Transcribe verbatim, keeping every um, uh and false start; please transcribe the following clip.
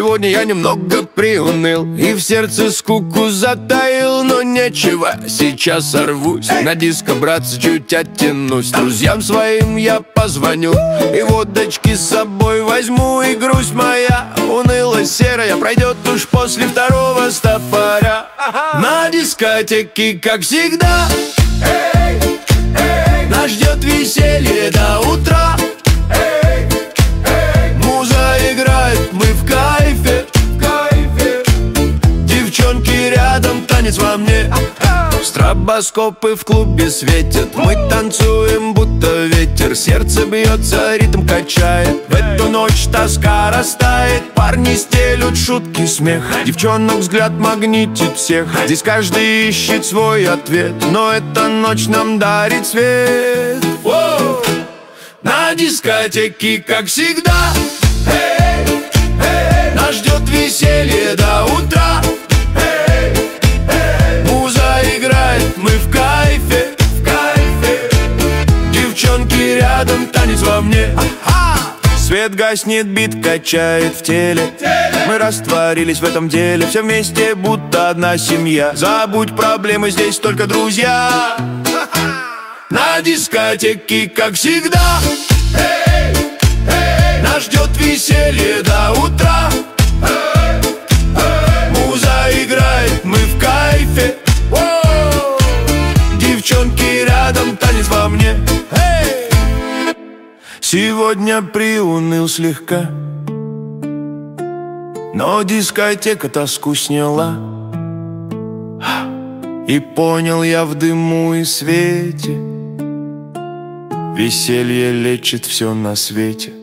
Сегодня я немного приуныл и в сердце скуку затаил. Но нечего, сейчас сорвусь, на диско, братцы, чуть оттянусь. Друзьям своим я позвоню и водочки с собой возьму. И грусть моя уныло-серая пройдет уж после второго стопоря. На дискотеке, как всегда, нас ждет веселье до утра. Муза играет, мы в кайфе, в кайфе. Девчонки рядом, танец во мне. Стробоскопы в клубе светят, мы танцуем, будто ветер. Сердце бьется, ритм качает. В эту ночь тоска растает. Парни стелют шутки, смех. Девчонок взгляд магнитит всех. Здесь каждый ищет свой ответ, но эта ночь нам дарит свет. Воу! На дискотеке, как всегда, эй, эй, нас ждет веселье до утра. Эй, эй, муза играет, мы в кайфе, в кайфе. Девчонки рядом, танец во мне. Свет гаснет, бит качает в теле. Мы растворились в этом деле, все вместе, будто одна семья. Забудь проблемы, здесь только друзья. На дискотеке, как всегда, эй, эй, нас ждет веселье до утра. Эй, эй, муза играет, мы в кайфе. Воу! Девчонки рядом, танец во мне. Эй! Сегодня приуныл слегка, но дискотека тоску сняла. И понял я в дыму и свете, веселье лечит все на свете.